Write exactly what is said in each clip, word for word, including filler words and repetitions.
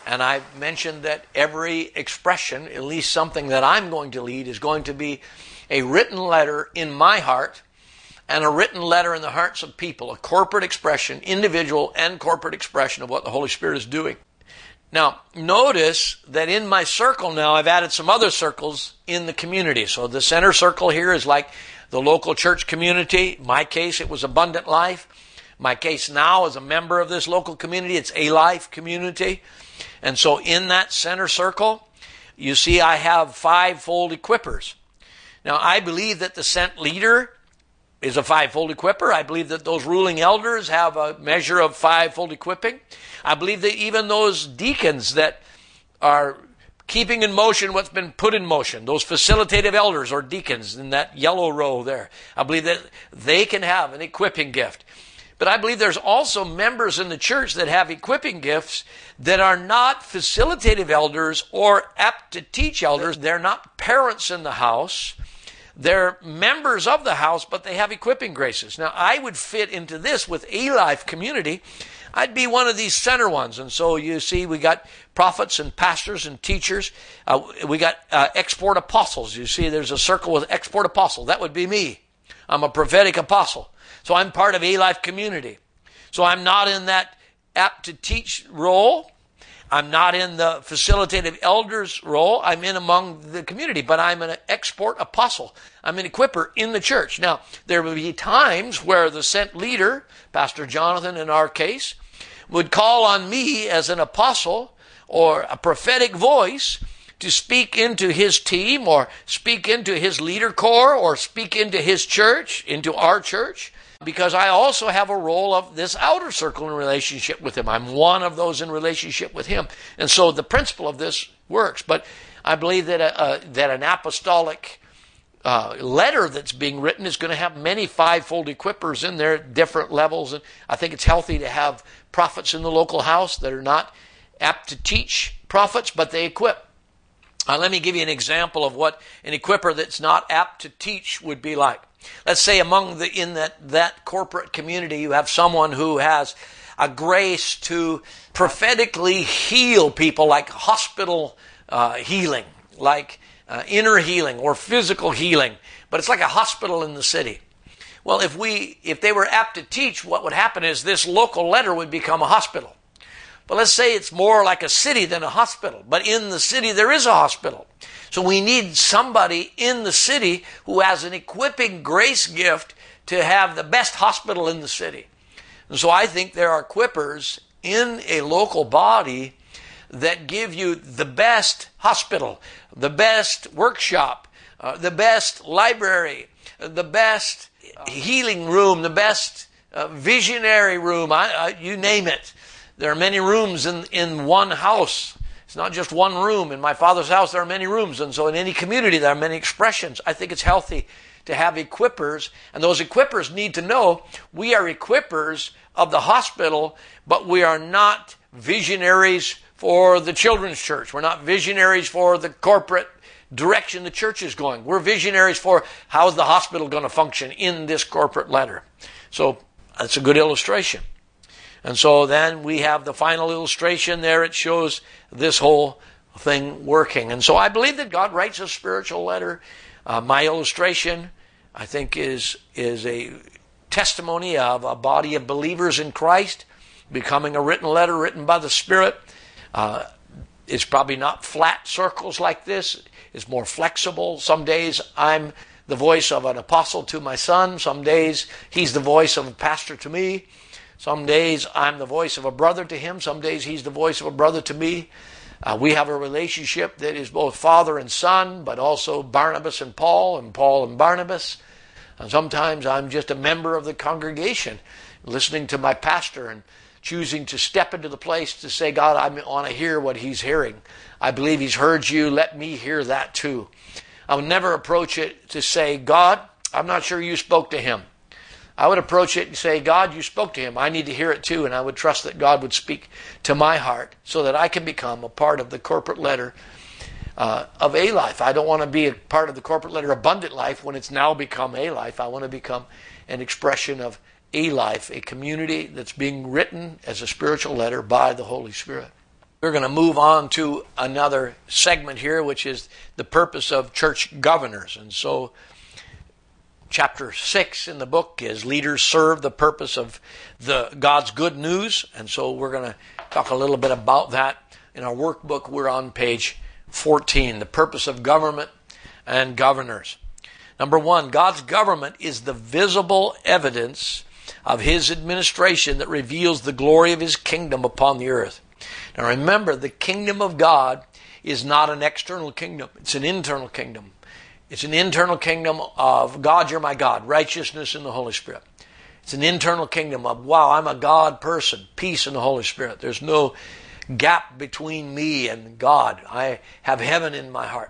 And I've mentioned that every expression, at least something that I'm going to lead, is going to be a written letter in my heart and a written letter in the hearts of people, a corporate expression, individual and corporate expression of what the Holy Spirit is doing. Now, notice that in my circle now, I've added some other circles in the community. So the center circle here is like the local church community. In my case, it was Abundant Life. My case now as a member of this local community, it's A Life community. And so in that center circle, you see I have five-fold equippers. Now, I believe that the sent leader is a five-fold equipper. I believe that those ruling elders have a measure of five-fold equipping. I believe that even those deacons that are keeping in motion what's been put in motion, those facilitative elders or deacons in that yellow row there, I believe that they can have an equipping gift. But I believe there's also members in the church that have equipping gifts that are not facilitative elders or apt to teach elders. They're not parents in the house. They're members of the house, but they have equipping graces. Now, I would fit into this with A Life community. I'd be one of these center ones. And so you see, we got prophets and pastors and teachers. Uh, we got uh, export apostles. You see, there's a circle with export apostle. That would be me. I'm a prophetic apostle. So I'm part of A Life community. So I'm not in that apt to teach role. I'm not in the facilitative elders role. I'm in among the community, but I'm an export apostle. I'm an equipper in the church. Now, there will be times where the sent leader, Pastor Jonathan in our case, would call on me as an apostle or a prophetic voice to speak into his team or speak into his leader corps or speak into his church, into our church, because I also have a role of this outer circle in relationship with him. I'm one of those in relationship with him. And so the principle of this works. But I believe that a, a, that an apostolic uh, letter that's being written is going to have many fivefold equippers in there, different levels. And I think it's healthy to have prophets in the local house that are not apt to teach prophets, but they equip. Uh, let me give you an example of what an equipper that's not apt to teach would be like. Let's say among the in that, that corporate community you have someone who has a grace to prophetically heal people, like hospital uh, healing, like uh, inner healing or physical healing, but it's like a hospital in the city. Well, if we if they were apt to teach, what would happen is this local letter would become a hospital. But let's say it's more like a city than a hospital. But in the city, there is a hospital. So we need somebody in the city who has an equipping grace gift to have the best hospital in the city. And so I think there are equippers in a local body that give you the best hospital, the best workshop, uh, the best library, the best healing room, the best uh, visionary room, I, I, you name it. There are many rooms in, in one house. It's not just one room. In my Father's house, there are many rooms. And so in any community, there are many expressions. I think it's healthy to have equippers. And those equippers need to know we are equippers of the hospital, but we are not visionaries for the children's church. We're not visionaries for the corporate direction the church is going. We're visionaries for how's the hospital going to function in this corporate letter. So that's a good illustration. And so then we have the final illustration there. It shows this whole thing working. And so I believe that God writes a spiritual letter. Uh, my illustration, I think, is, is a testimony of a body of believers in Christ becoming a written letter written by the Spirit. Uh, it's probably not flat circles like this. It's more flexible. Some days I'm the voice of an apostle to my son. Some days he's the voice of a pastor to me. Some days I'm the voice of a brother to him. Some days he's the voice of a brother to me. Uh, we have a relationship that is both father and son, but also Barnabas and Paul, and Paul and Barnabas. And sometimes I'm just a member of the congregation, listening to my pastor and choosing to step into the place to say, God, I want to hear what he's hearing. I believe he's heard you. Let me hear that too. I would never approach it to say, God, I'm not sure you spoke to him. I would approach it and say, God, you spoke to him. I need to hear it too. And I would trust that God would speak to my heart so that I can become a part of the corporate letter uh, of A Life. I don't want to be a part of the corporate letter Abundant Life when it's now become A Life. I want to become an expression of A Life, a community that's being written as a spiritual letter by the Holy Spirit. we're going to move on to another segment here, which is the purpose of church governors. And so chapter six in the book is leaders serve the purpose of the God's good news. And so we're going to talk a little bit about that. In our workbook, we're on page fourteen, the purpose of government and governors. Number one, God's government is the visible evidence of His administration that reveals the glory of His kingdom upon the earth. Now remember, the kingdom of God is not an external kingdom. It's an internal kingdom. It's an internal kingdom of God, you're my God, righteousness in the Holy Spirit. It's an internal kingdom of, wow, I'm a God person, peace in the Holy Spirit. There's no gap between me and God. I have heaven in my heart.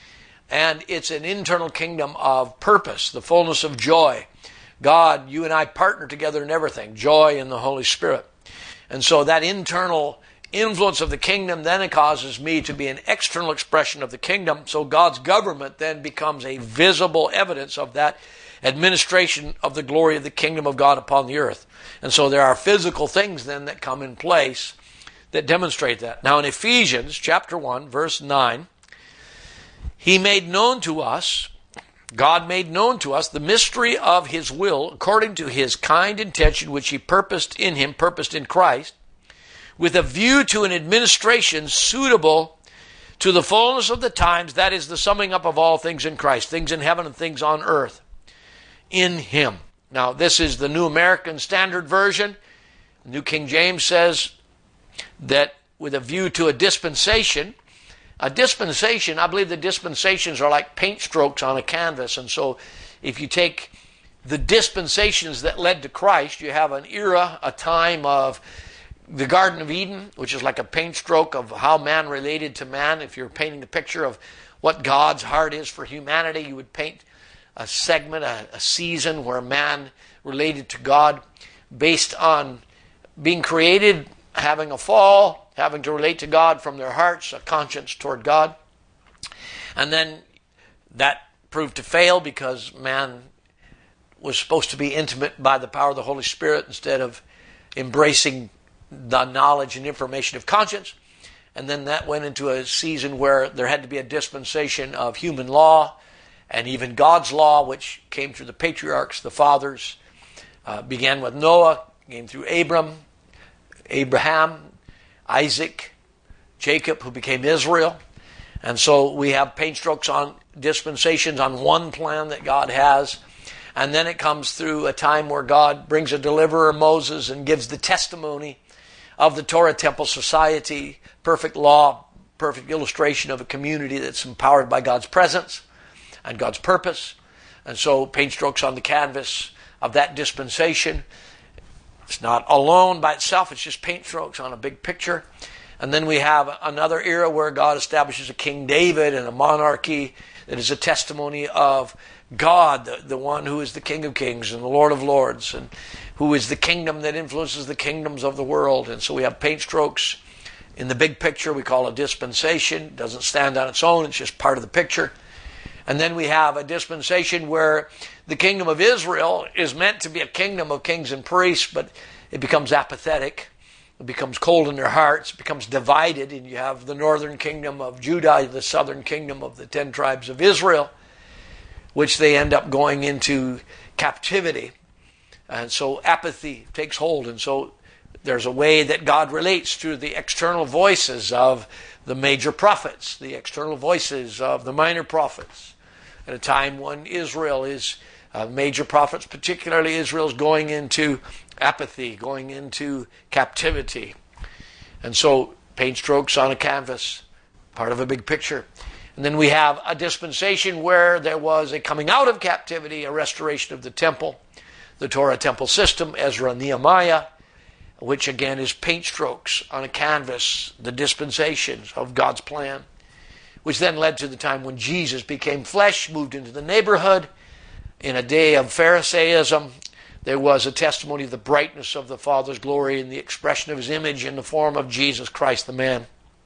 And it's an internal kingdom of purpose, the fullness of joy. God, you and I partner together in everything, joy in the Holy Spirit. And so that internal influence of the kingdom then it causes me to be an external expression of the kingdom. So God's government then becomes a visible evidence of that administration of the glory of the kingdom of God upon the earth. And so there are physical things then that come in place that demonstrate that. Now in Ephesians chapter one, verse nine, He made known to us, God made known to us the mystery of His will according to His kind intention which He purposed in Him, purposed in Christ, with a view to an administration suitable to the fullness of the times, that is the summing up of all things in Christ, things in heaven and things on earth, in Him. Now this is the New American Standard Version. The New King James says that with a view to a dispensation. A dispensation, I believe the dispensations are like paint strokes on a canvas. And so if you take the dispensations that led to Christ, you have an era, a time of the Garden of Eden, which is like a paint stroke of how man related to man. If you're painting a picture of what God's heart is for humanity, you would paint a segment, a, a season where man related to God based on being created, having a fall, having to relate to God from their hearts, a conscience toward God. And then that proved to fail because man was supposed to be intimate by the power of the Holy Spirit instead of embracing the knowledge and information of conscience. And then that went into a season where there had to be a dispensation of human law and even God's law, which came through the patriarchs, the fathers, uh, began with Noah, came through Abram, Abraham, Isaac, Jacob, who became Israel. And so we have paint strokes on dispensations on one plan that God has. And then it comes through a time where God brings a deliverer, Moses, and gives the testimony of the Torah Temple Society, perfect law, perfect illustration of a community that's empowered by God's presence and God's purpose. And so paint strokes on the canvas of that dispensation. It's not alone by itself, it's just paint strokes on a big picture. And then we have another era where God establishes a King David and a monarchy that is a testimony of God, the, the one who is the King of Kings and the Lord of Lords, and who is the kingdom that influences the kingdoms of the world. And so we have paint strokes in the big picture we call a dispensation. It doesn't stand on its own, it's just part of the picture. And then we have a dispensation where the kingdom of Israel is meant to be a kingdom of kings and priests, but it becomes apathetic. It becomes cold in their hearts, it becomes divided, and you have the northern kingdom of Judah, the southern kingdom of the ten tribes of Israel, which they end up going into captivity. And so apathy takes hold. And so there's a way that God relates through the external voices of the major prophets, the external voices of the minor prophets. At a time when Israel is, uh, major prophets, particularly Israel, is going into apathy, going into captivity. And so paint strokes on a canvas, part of a big picture. And then we have a dispensation where there was a coming out of captivity, a restoration of the temple, the Torah temple system, Ezra and Nehemiah, which again is paint strokes on a canvas, the dispensations of God's plan, which then led to the time when Jesus became flesh, moved into the neighborhood. In a day of Pharisaism, there was a testimony of the brightness of the Father's glory and the expression of His image in the form of Jesus Christ the man.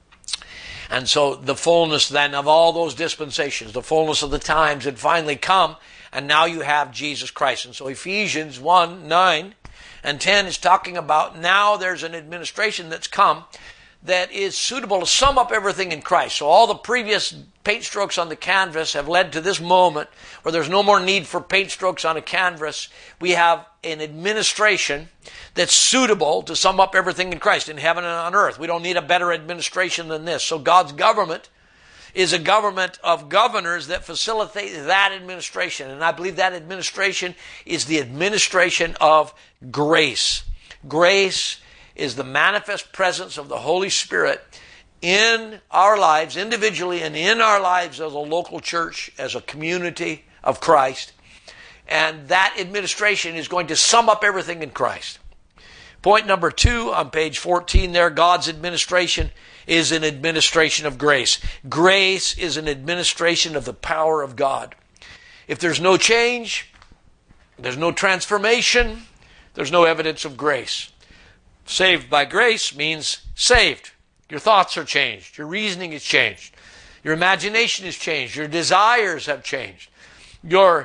And so the fullness then of all those dispensations, the fullness of the times had finally come, and now you have Jesus Christ. And so Ephesians one, nine and ten is talking about now there's an administration that's come that is suitable to sum up everything in Christ. So all the previous paint strokes on the canvas have led to this moment where there's no more need for paint strokes on a canvas. We have an administration that's suitable to sum up everything in Christ, in heaven and on earth. We don't need a better administration than this. So God's government is a government of governors that facilitate that administration. And I believe that administration is the administration of grace. Grace is the manifest presence of the Holy Spirit in our lives individually and in our lives as a local church, as a community of Christ. And that administration is going to sum up everything in Christ. Point number two on page fourteen there, God's administration is an administration of grace. Grace is an administration of the power of God. If there's no change, there's no transformation, there's no evidence of grace. Saved by grace means saved. Your thoughts are changed. Your reasoning is changed. Your imagination is changed. Your desires have changed. Your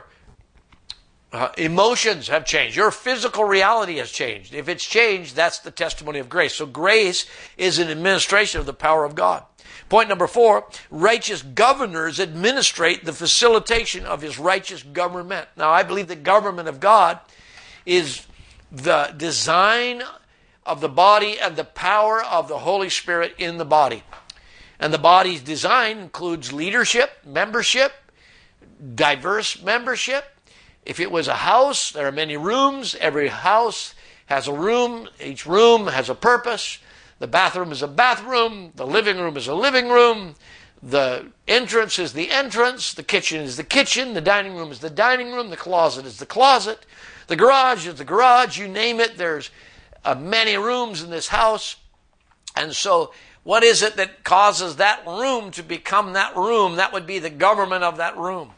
uh, emotions have changed. Your physical reality has changed. If it's changed, that's the testimony of grace. So grace is an administration of the power of God. Point number four, righteous governors administrate the facilitation of his righteous government. Now, I believe the government of God is the design of the body and the power of the Holy Spirit in the body. And the body's design includes leadership, membership, diverse membership. If it was a house, there are many rooms. Every house has a room. Each room has a purpose. The bathroom is a bathroom. The living room is a living room. The entrance is the entrance. The kitchen is the kitchen. The dining room is the dining room. The closet is the closet. The garage is the garage. You name it, there's Uh, many rooms in this house. And so what is it that causes that room to become that room? That would be the government of that room,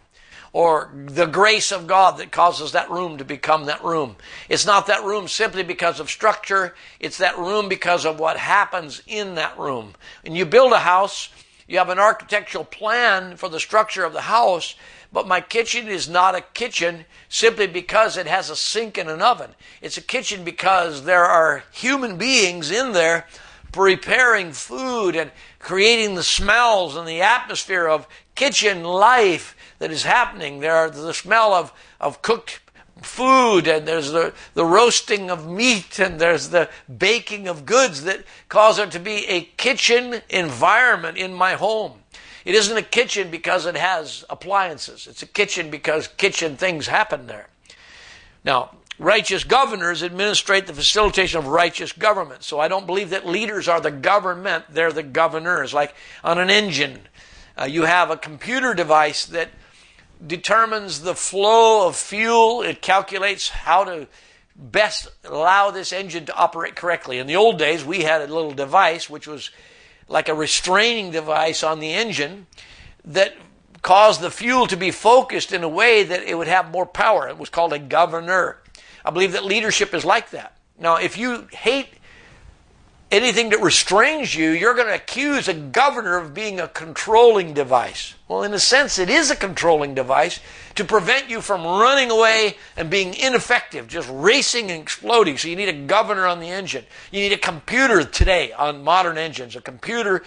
or the grace of God that causes that room to become that room. It's not that room simply because of structure. It's that room because of what happens in that room. When you build a house, you have an architectural plan for the structure of the house, but my kitchen is not a kitchen simply because it has a sink and an oven. It's a kitchen because there are human beings in there preparing food and creating the smells and the atmosphere of kitchen life that is happening. There are the smell of, of cooked food, and there's the, the roasting of meat, and there's the baking of goods that cause it to be a kitchen environment in my home. It isn't a kitchen because it has appliances. It's a kitchen because kitchen things happen there. Now, righteous governors administrate the facilitation of righteous government. So I don't believe that leaders are the government. They're the governors. Like on an engine, uh, you have a computer device that determines the flow of fuel. It calculates how to best allow this engine to operate correctly. In the old days, we had a little device which was like a restraining device on the engine that caused the fuel to be focused in a way that it would have more power. It was called a governor. I believe that leadership is like that. Now, if you hate anything that restrains you, you're going to accuse a governor of being a controlling device. Well, in a sense, it is a controlling device to prevent you from running away and being ineffective, just racing and exploding. So you need a governor on the engine. You need a computer today on modern engines, a computer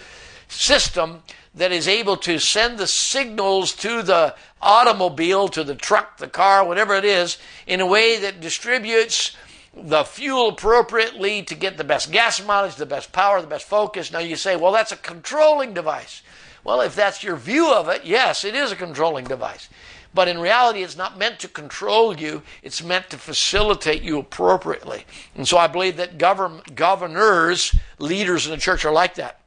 system that is able to send the signals to the automobile, to the truck, the car, whatever it is, in a way that distributes the fuel appropriately to get the best gas mileage, the best power, the best focus. Now you say, well, that's a controlling device. Well, if that's your view of it, yes, it is a controlling device. But in reality, it's not meant to control you. It's meant to facilitate you appropriately. And so I believe that govern, governors, leaders in the church are like that.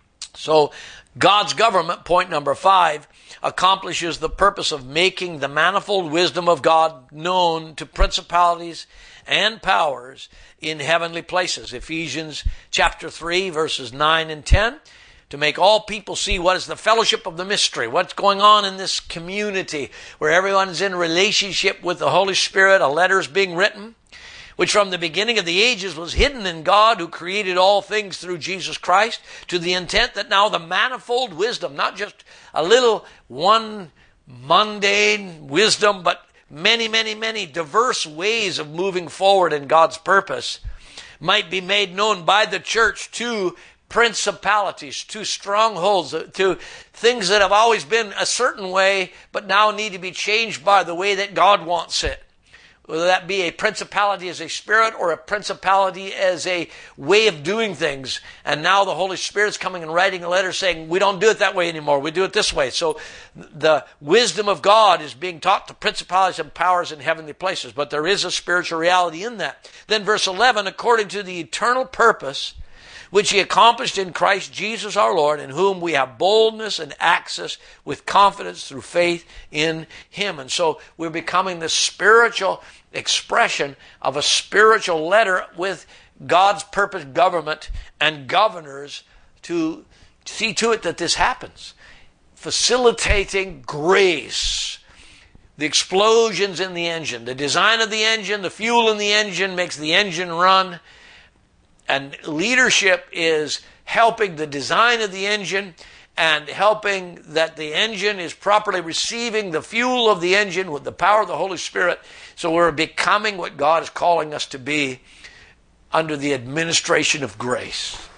So God's government, point number five, accomplishes the purpose of making the manifold wisdom of God known to principalities and powers in heavenly places. Ephesians chapter three, verses nine and ten. To make all people see what is the fellowship of the mystery, what's going on in this community where everyone is in relationship with the Holy Spirit. A letter is being written, which from the beginning of the ages was hidden in God, who created all things through Jesus Christ, to the intent that now the manifold wisdom, not just a little one mundane wisdom, but many, many, many diverse ways of moving forward in God's purpose, might be made known by the church to principalities, to strongholds, to things that have always been a certain way, but now need to be changed by the way that God wants it. Whether that be a principality as a spirit or a principality as a way of doing things. And now the Holy Spirit's coming and writing a letter saying, we don't do it that way anymore. We do it this way. So the wisdom of God is being taught to principalities and powers in heavenly places. But there is a spiritual reality in that. Then verse eleven, according to the eternal purpose which he accomplished in Christ Jesus our Lord, in whom we have boldness and access with confidence through faith in him. And so we're becoming the spiritual expression of a spiritual letter with God's purpose, government, and governors to see to it that this happens. Facilitating grace. The explosions in the engine, the design of the engine, the fuel in the engine makes the engine run. And leadership is helping the design of the engine and helping that the engine is properly receiving the fuel of the engine with the power of the Holy Spirit. So we're becoming what God is calling us to be under the administration of grace.